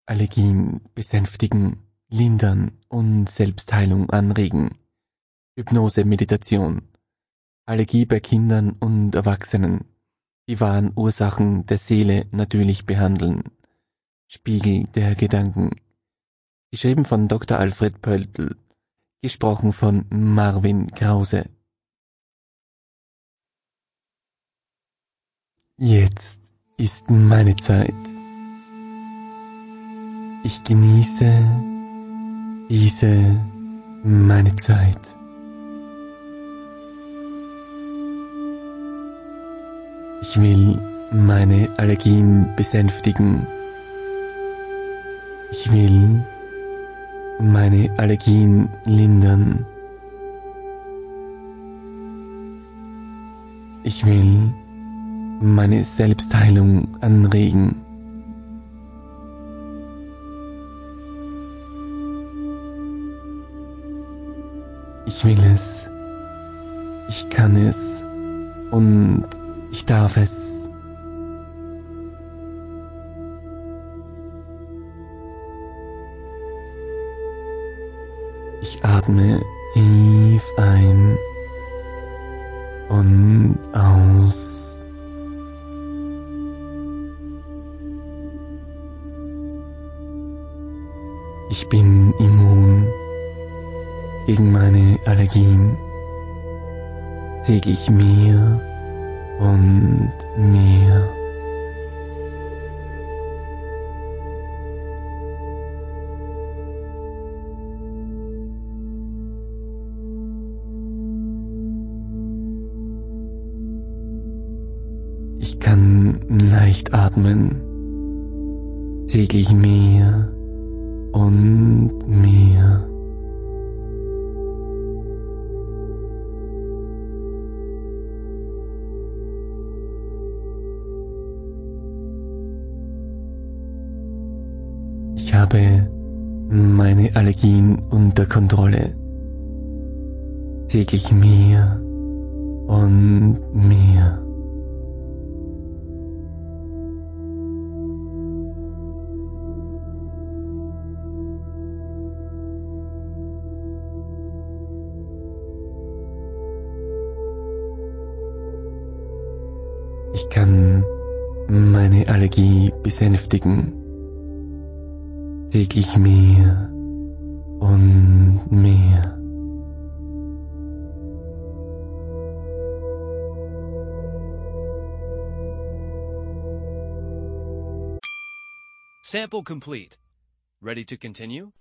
Allergien besänftigen, lindern und Selbstheilung anregen. Hypnose, Meditation. Allergie bei Kindern und Erwachsenen. Die wahren Ursachen der Seele natürlich behandeln. Spiegel der Gedanken. Geschrieben von Dr. Alfred Pöltl. Gesprochen von Marvin Krause. Jetzt ist meine Zeit. Ich genieße meine Zeit. Ich will meine Allergien besänftigen. Ich will meine Allergien lindern. Ich will meine Selbstheilung anregen. Ich will es, ich kann es und ich darf es. Ich atme tief ein und aus. Ich bin immun gegen meine Allergien. Täglich mehr und mehr. Ich kann leicht atmen. Täglich mehr und mehr. Ich habe meine Allergien unter Kontrolle. Täglich mehr und mehr. Ich kann meine Allergie besänftigen. Täglich mehr und mehr. Sample complete. Ready to continue?